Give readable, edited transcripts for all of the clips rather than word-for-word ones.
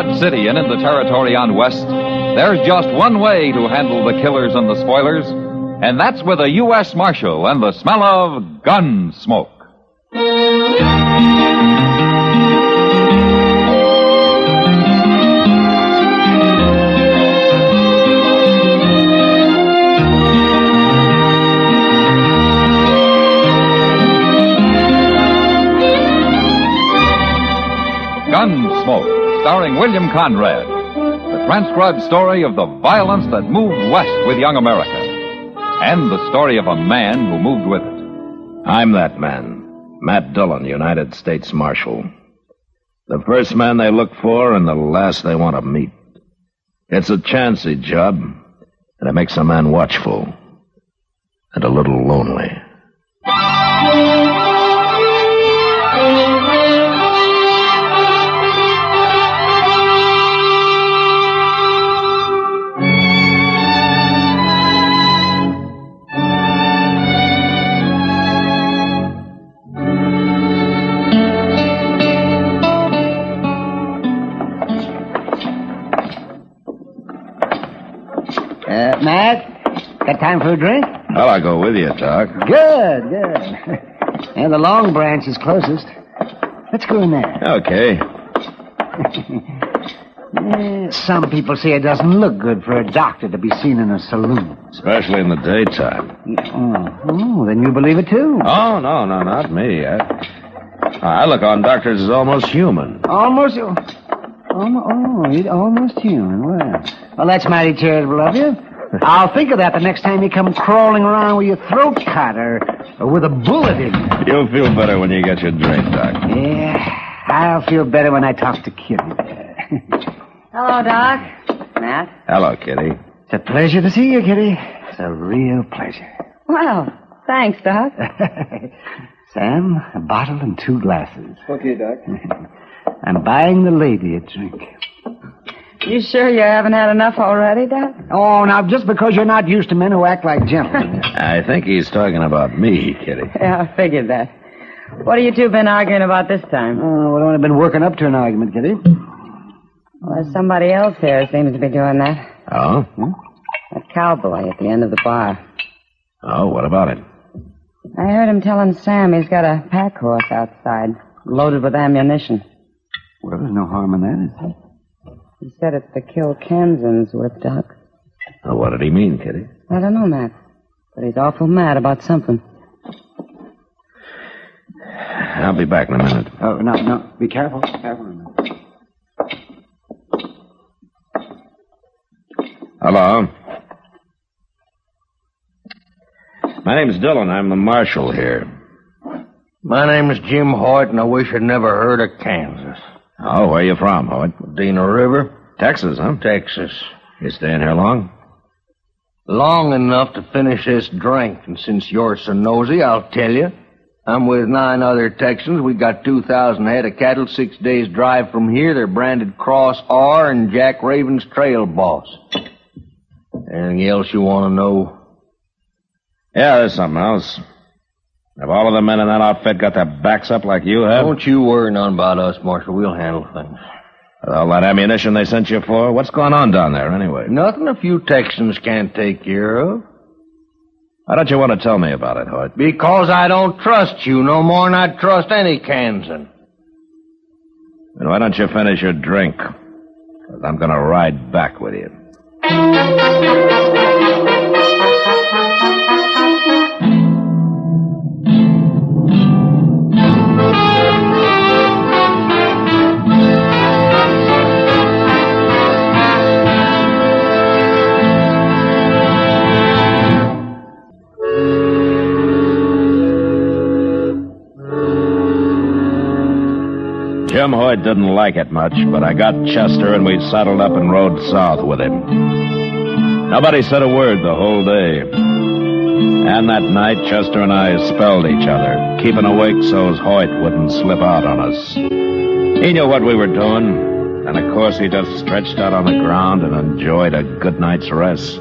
City and in the territory on West, there's just one way to handle the killers and the spoilers, and that's with a U.S. Marshal and the smell of gun smoke. Gunsmoke, starring William Conrad. The transcribed story of the violence that moved west with young America. And the story of a man who moved with it. I'm that man, Matt Dillon, United States Marshal. The first man they look for and the last they want to meet. It's a chancy job, and it makes a man watchful and a little lonely. Matt, got time for a drink? Well, I'll go with you, Doc. Good. And the Long Branch is closest. Let's go in there. Okay. Some people say it doesn't look good for a doctor to be seen in a saloon. Especially in the daytime. Oh, then you believe it too? Oh, no, not me. I look on doctors as almost human. Almost human. Well, that's mighty charitable of you. I'll think of that the next time you come crawling around with your throat cut or with a bullet in it. You'll feel better when you get your drink, Doc. Yeah, I'll feel better when I talk to Kitty. Hello, Doc. Matt. Hello, Kitty. It's a pleasure to see you, Kitty. It's a real pleasure. Well, thanks, Doc. Sam, a bottle and 2 glasses. Okay, Doc. I'm buying the lady a drink. You sure you haven't had enough already, Doc? Oh, now, just because you're not used to men who act like gentlemen. I think he's talking about me, Kitty. Yeah, I figured that. What have you two been arguing about this time? Oh, we've only been working up to an argument, Kitty. Well, there's somebody else here who seems to be doing that. Oh? That cowboy at the end of the bar. Oh, what about it? I heard him telling Sam he's got a pack horse outside, loaded with ammunition. Well, there's no harm in that, is there? He said it's to kill Kansans with, Doc. Oh, what did he mean, Kitty? I don't know, Matt. But he's awful mad about something. I'll be back in a minute. Oh, no. Be careful. Hello. My name's Dillon. I'm the marshal here. My name is Jim Hoyt, and I wish I'd never heard of Kansas. Oh, where you from, Hoyt? Medina River. Texas, huh? Texas. You staying here long? Long enough to finish this drink, and since you're so nosy, I'll tell you. I'm with 9 other Texans. We got 2,000 head of cattle 6 days' drive from here. They're branded Cross R and Jack Raven's trail boss. Anything else you want to know? Yeah, there's something else. Have all of the men in that outfit got their backs up like you have? Don't you worry none about us, Marshal. We'll handle things. With all that ammunition they sent you for? What's going on down there, anyway? Nothing a few Texans can't take care of. Why don't you want to tell me about it, Hoyt? Because I don't trust you no more than I trust any Kansan. Then why don't you finish your drink? 'Cause I'm going to ride back with you. Jim Hoyt didn't like it much, but I got Chester and we saddled up and rode south with him. Nobody said a word the whole day. And that night, Chester and I spelled each other, keeping awake so's Hoyt wouldn't slip out on us. He knew what we were doing, and of course he just stretched out on the ground and enjoyed a good night's rest.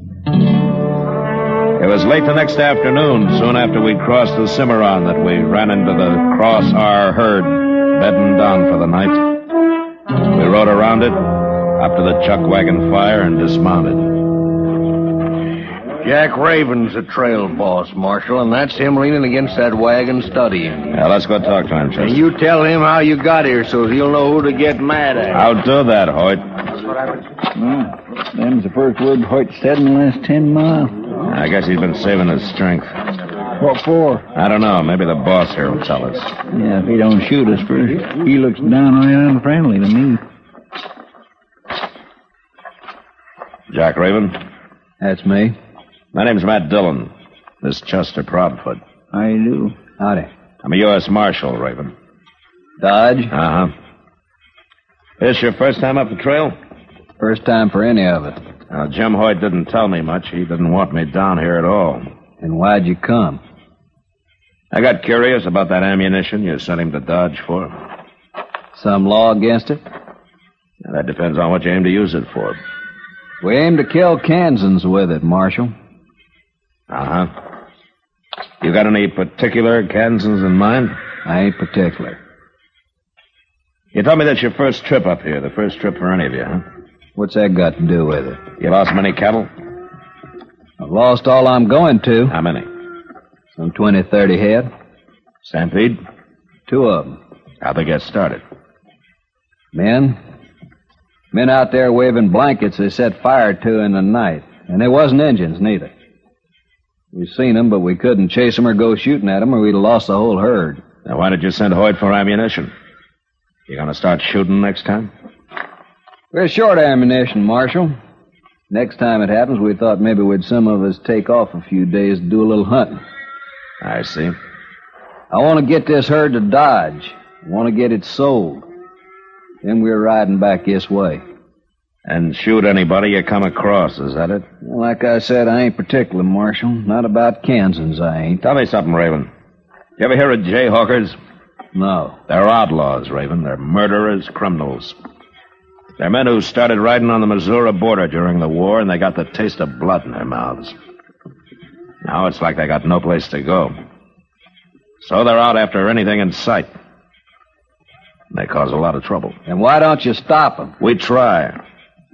It was late the next afternoon, soon after we'd crossed the Cimarron, that we ran into the Cross R herd bedding down for the night. We rode around it, up to the chuck wagon fire, and dismounted. Jack Raven's the trail boss, Marshal, and that's him leaning against that wagon studying. Now, let's go talk to him, Chester. And you tell him how you got here so he'll know who to get mad at. I'll do that, Hoyt. Them's the first word Hoyt said in the last 10 miles. I guess he's been saving his strength. What for? I don't know. Maybe the boss here will tell us. Yeah, if he don't shoot us first. He looks downright unfriendly to me. Jack Raven? That's me. My name's Matt Dillon. This is Chester Proudfoot. How you do? Howdy. I'm a U.S. Marshal, Raven. Dodge? Uh-huh. This your first time up the trail? First time for any of it. Now, Jim Hoyt didn't tell me much. He didn't want me down here at all. And why'd you come? I got curious about that ammunition you sent him to Dodge for. Some law against it? Now, that depends on what you aim to use it for. We aim to kill Kansans with it, Marshal. Uh-huh. You got any particular Kansans in mind? I ain't particular. You told me that's your first trip up here, the first trip for any of you, huh? What's that got to do with it? You lost many cattle? I've lost all I'm going to. How many? Some 20, 30 head. Stampede? 2 of them. How'd they get started? Men out there waving blankets they set fire to in the night. And they wasn't Injuns, neither. We seen them, but we couldn't chase them or go shooting at them, or we'd have lost the whole herd. Now, why did you send Hoyt for ammunition? You gonna start shooting next time? We're short of ammunition, Marshal. Next time it happens, we thought maybe we'd some of us take off a few days to do a little hunting. I see. I want to get this herd to Dodge. I want to get it sold. Then we're riding back this way. And shoot anybody you come across, is that it? Well, like I said, I ain't particular, Marshal. Not about Kansans, I ain't. Tell me something, Raven. You ever hear of Jayhawkers? No. They're outlaws, Raven. They're murderers, criminals. They're men who started riding on the Missouri border during the war, and they got the taste of blood in their mouths. Now it's like they got no place to go. So they're out after anything in sight. They cause a lot of trouble. And why don't you stop them? We try.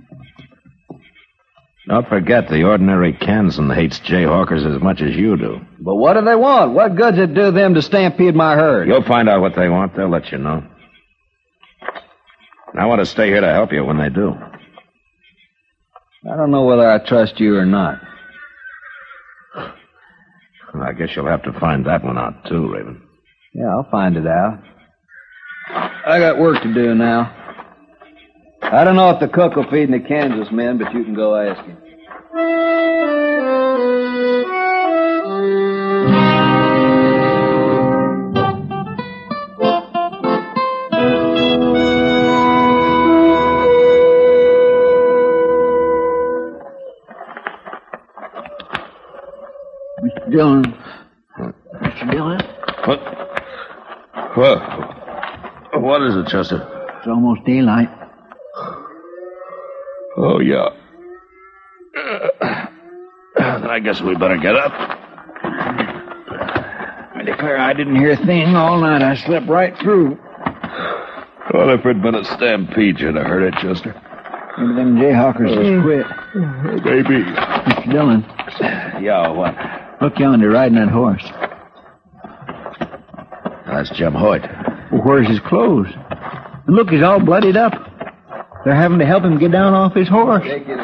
Don't forget, the ordinary Kansan hates Jayhawkers as much as you do. But what do they want? What good's it do them to stampede my herd? You'll find out what they want. They'll let you know. And I want to stay here to help you when they do. I don't know whether I trust you or not. Well, I guess you'll have to find that one out, too, Raven. Yeah, I'll find it out. I got work to do now. I don't know if the cook will feed the Kansas men, but you can go ask him. Mr. Dillon. Mr. Dillon? What is it, Chester? It's almost daylight. Oh, yeah. Then I guess we better get up. I declare I didn't hear a thing all night. I slept right through. Well, if it'd been a stampede, you'd have heard it, Chester. Maybe them Jayhawkers just quit. Maybe. Mr. Dillon. Yeah, what? Look yonder, riding that horse. That's Jim Hoyt. Well, where's his clothes? And look, he's all bloodied up. They're having to help him get down off his horse.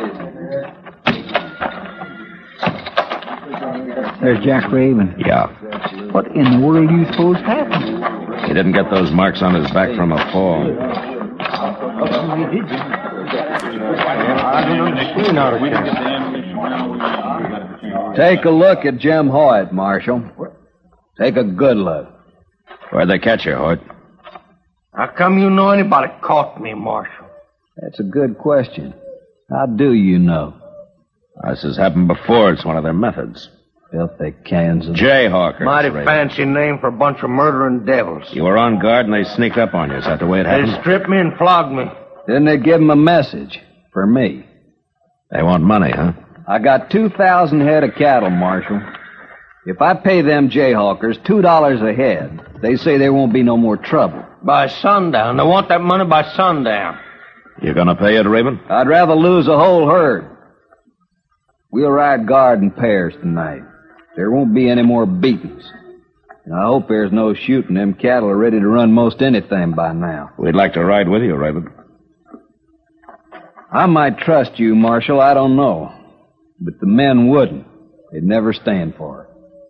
There's Jack Raven. Yeah. What in the world do you suppose happened? He didn't get those marks on his back from a fall. Take a look at Jim Hoyt, Marshal. Take a good look. Where'd they catch you, Hoyt? How come you know anybody caught me, Marshal? That's a good question. How do you know? This has happened before. It's one of their methods. Filthy Kansas. Jayhawkers. Mighty Raven. fancy name for a bunch of murdering devils. You were on guard and they sneaked up on you. Is that the way it They happened? stripped me and flogged me. Didn't they give him a message? For me. They want money, huh? I got 2,000 head of cattle, Marshal. If I pay them Jayhawkers $2 a head, they say there won't be no more trouble. By sundown. They want that money by sundown. You gonna pay it, Raven? I'd rather lose a whole herd. We'll ride guard in pairs tonight. There won't be any more beatings. And I hope there's no shooting. Them cattle are ready to run most anything by now. We'd like to ride with you, Raven. I might trust you, Marshal. I don't know. But the men wouldn't. They'd never stand for it.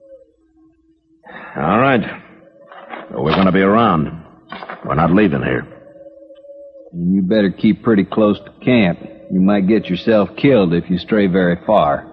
All right. Well, we're going to be around. We're not leaving here. And you better keep pretty close to camp. You might get yourself killed if you stray very far.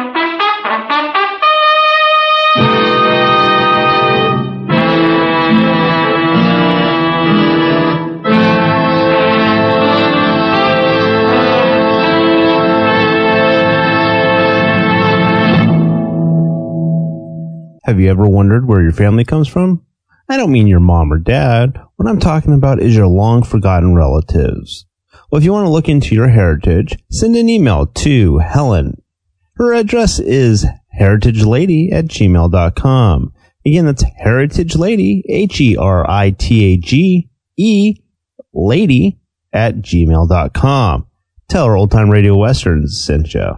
Have you ever wondered where your family comes from? I don't mean your mom or dad. What I'm talking about is your long-forgotten relatives. Well, if you want to look into your heritage, send an email to Helen. Her address is heritagelady@gmail.com. Again, that's heritagelady, HERITAGE, lady @gmail.com. Tell her Old Time Radio Westerns sent you.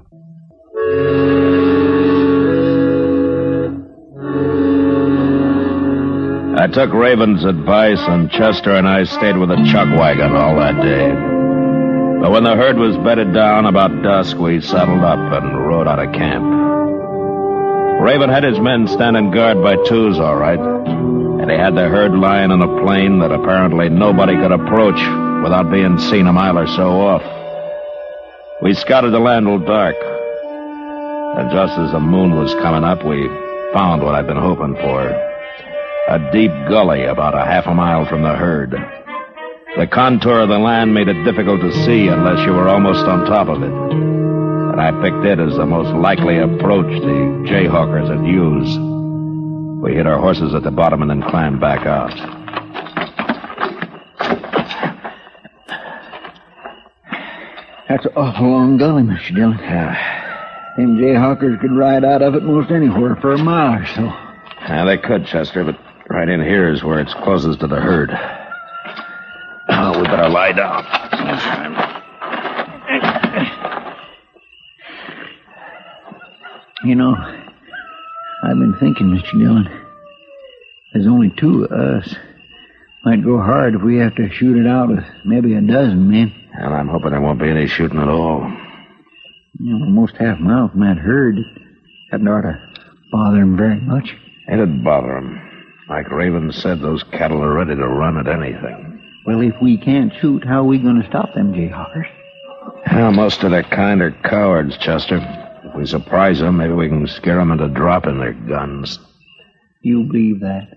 I took Raven's advice, and Chester and I stayed with the chuck wagon all that day. But when the herd was bedded down about dusk, we saddled up and rode out of camp. Raven had his men standing guard by twos, all right, and he had the herd lying in a plain that apparently nobody could approach without being seen a mile or so off. We scouted the land till dark, and just as the moon was coming up, we found what I'd been hoping for. A deep gully about a half a mile from the herd. The contour of the land made it difficult to see unless you were almost on top of it. And I picked it as the most likely approach the jayhawkers would use. We hid our horses at the bottom and then climbed back out. That's an awful long gully, Mr. Dillon. Yeah. Them jayhawkers could ride out of it most anywhere for a mile or so. Yeah, they could, Chester, but right in here is where it's closest to the herd. Oh, we better lie down. You know, I've been thinking, Mr. Dillon, there's only two of us. Might go hard if we have to shoot it out with maybe a dozen men. And I'm hoping there won't be any shooting at all. You know, almost half a mile from that herd. That ought to bother him very much. It'd bother him. Like Raven said, those cattle are ready to run at anything. Well, if we can't shoot, how are we going to stop them jayhawkers? Well, most of their kind are cowards, Chester. If we surprise them, maybe we can scare them into dropping their guns. You believe that?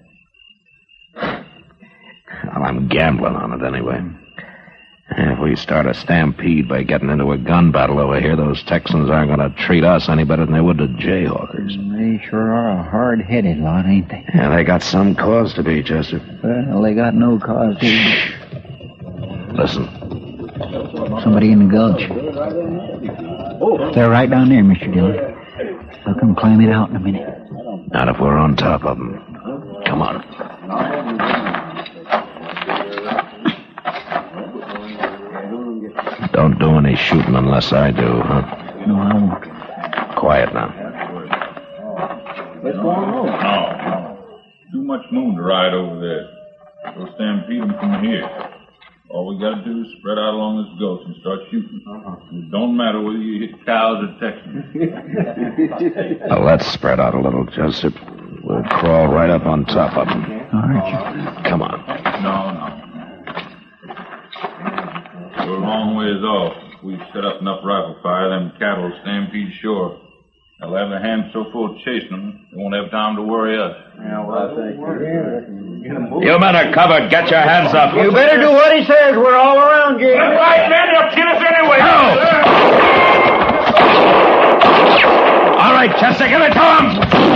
Well, I'm gambling on it anyway. If we start a stampede by getting into a gun battle over here, those Texans aren't going to treat us any better than they would the jayhawkers. They sure are a hard-headed lot, ain't they? Yeah, they got some cause to be, Chester. Well, they got no cause to. Listen. Somebody in the gulch. They're right down there, Mr. Dillon. They'll come climbing out in a minute. Not if we're on top of them. Come on. Don't do any shooting unless I do, huh? No, I won't. Quiet now. What's going on? No. Too much moon to ride over there. We'll stampede them from here. All we got to do is spread out along this gulch and start shooting. It don't matter whether you hit cows or Texans. Well, let's spread out a little, Joseph. We'll crawl right up on top of them. All right. Come on. No. We're a long ways off. If we set up enough rifle fire, them cattle will stampede shore. They'll have their hands so full of chasing them, they won't have time to worry us. You men are covered. Get your hands up. You better do what he says. We're all around you. That's right, man. They'll kill us anyway. No! All right, Chester, give it to him.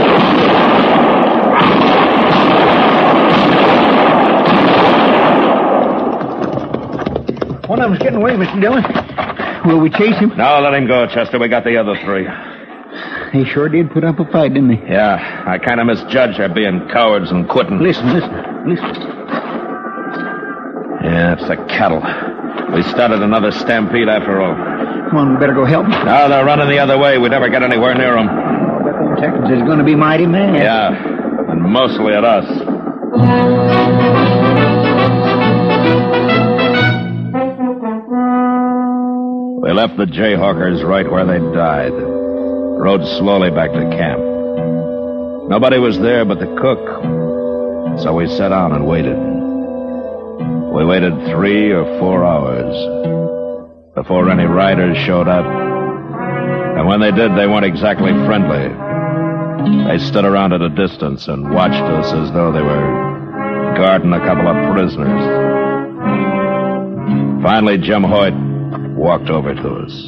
One of them's getting away, Mr. Dillon. Will we chase him? No, let him go, Chester. We got the other three. They sure did put up a fight, didn't they? Yeah, I kind of misjudged their being cowards and quitting. Listen. Yeah, it's the cattle. We started another stampede after all. Come on, we better go help them. No, they're running the other way. We never get anywhere near them. I bet them Texans is going to be mighty mad. Yeah, and mostly at us. We left the Jayhawkers right where they died. Rode slowly back to camp. Nobody was there but the cook, so we sat down and waited. We waited 3 or 4 hours before any riders showed up. And when they did, they weren't exactly friendly. They stood around at a distance and watched us as though they were guarding a couple of prisoners. Finally, Jim Hoyt walked over to us.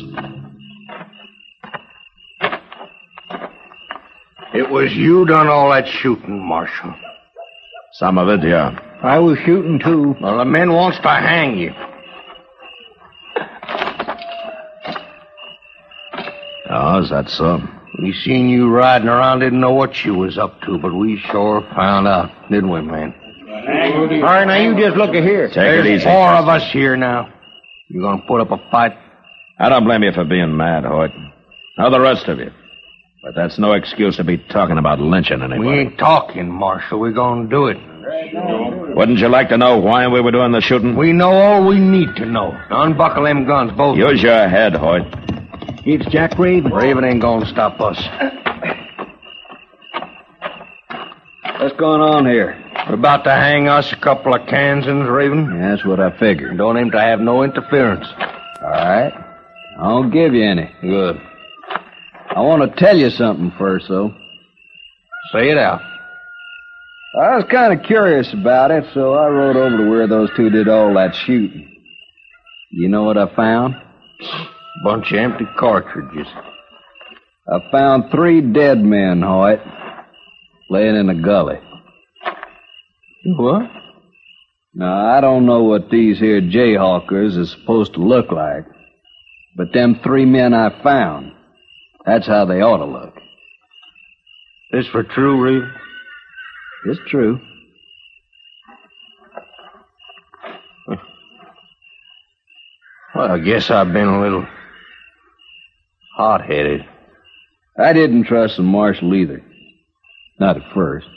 It was you done all that shooting, Marshal. Some of it, yeah. I was shooting, too. Well, the men wants to hang you. Oh, is that so? We seen you riding around, didn't know what you was up to, but we sure found out, didn't we, man? All right, now you just look here. Take it easy. 4 of us here now. You gonna put up a fight? I don't blame you for being mad, Hoyt. How the rest of you? But that's no excuse to be talking about lynching anybody. We ain't talking, Marshal. We're gonna do it. Wouldn't you like to know why we were doing the shooting? We know all we need to know. Now unbuckle them guns, both. Use your head, Hoyt. It's Jack Raven. Raven ain't gonna stop us. What's going on here? We're about to hang us a couple of Kansans, Raven. Yeah, that's what I figured. Don't aim to have no interference. All right. I won't give you any. Good. I want to tell you something first, though. Say it out. I was kind of curious about it, so I rode over to where those two did all that shooting. You know what I found? Bunch of empty cartridges. I found 3 dead men, Hoyt, laying in a gully. What? Now, I don't know what these here Jayhawkers is supposed to look like, but them 3 men I found, that's how they ought to look. This for true, Raven? It's true. Well, I guess I've been a little hot-headed. I didn't trust the marshal either. Not at first.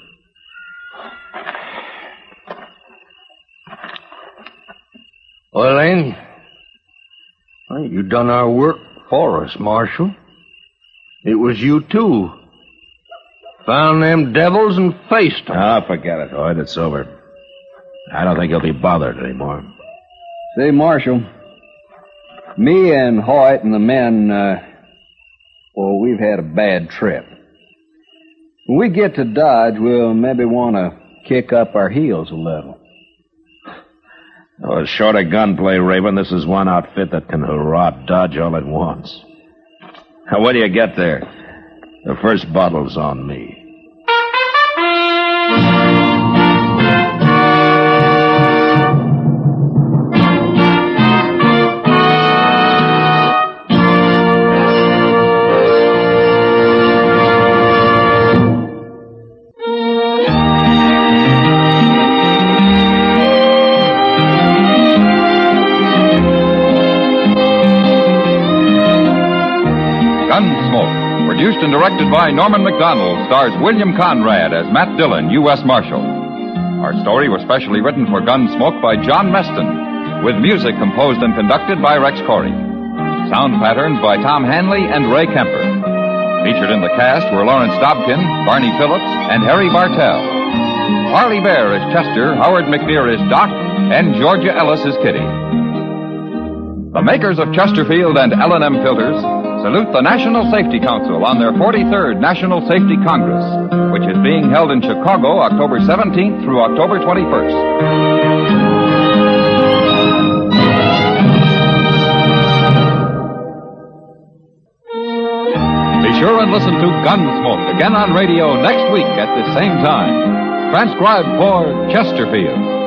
Well, then, you done our work for us, Marshal. It was you, too. Found them devils and faced them. Ah, forget it, Hoyt. It's over. I don't think he'll be bothered anymore. Say, Marshal, me and Hoyt and the men, we've had a bad trip. When we get to Dodge, we'll maybe want to kick up our heels a little. Oh, short of gunplay, Raven, this is one outfit that can hurrah Dodge all at once. Now, when do you get there? The first bottle's on me. Gunsmoke, produced and directed by Norman McDonald, stars William Conrad as Matt Dillon, U.S. Marshal. Our story was specially written for Gunsmoke by John Meston, with music composed and conducted by Rex Corey. Sound patterns by Tom Hanley and Ray Kemper. Featured in the cast were Lawrence Dobkin, Barney Phillips, and Harry Bartell. Harley Bear is Chester, Howard McNear is Doc, and Georgia Ellis is Kitty. The makers of Chesterfield and L&M filters salute the National Safety Council on their 43rd National Safety Congress, which is being held in Chicago October 17th through October 21st. Be sure and listen to Gunsmoke again on radio next week at the same time. Transcribed for Chesterfield.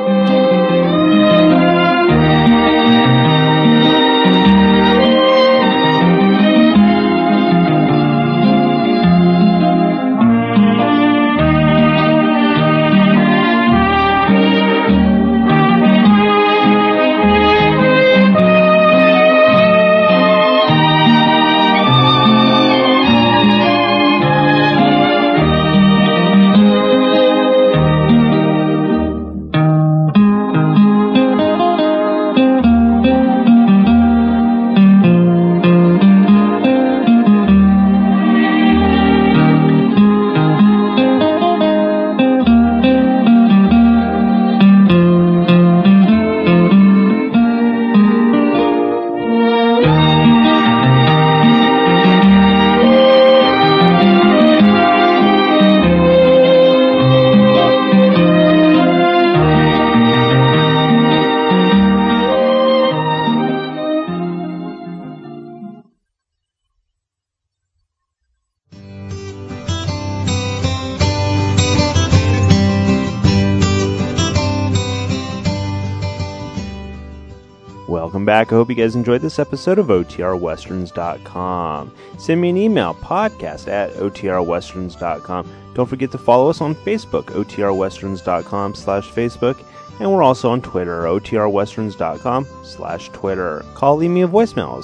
welcome back. I hope you guys enjoyed this episode of OTRWesterns.com. Send me an email, podcast@OTRWesterns.com. Don't forget to follow us on Facebook, OTRWesterns.com/Facebook. And we're also on Twitter, OTRWesterns.com/Twitter. Call, leave me a voicemail,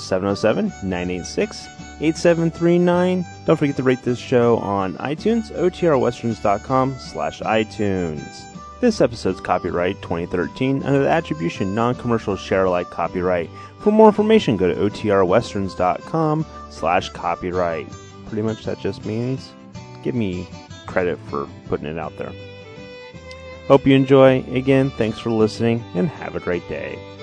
707-986-8739. Don't forget to rate this show on iTunes, OTRWesterns.com/iTunes. This episode's copyright 2013 under the Attribution Non-Commercial Share-alike copyright. For more information, go to OTRWesterns.com/copyright. Pretty much that just means give me credit for putting it out there. Hope you enjoy. Again, thanks for listening, and have a great day.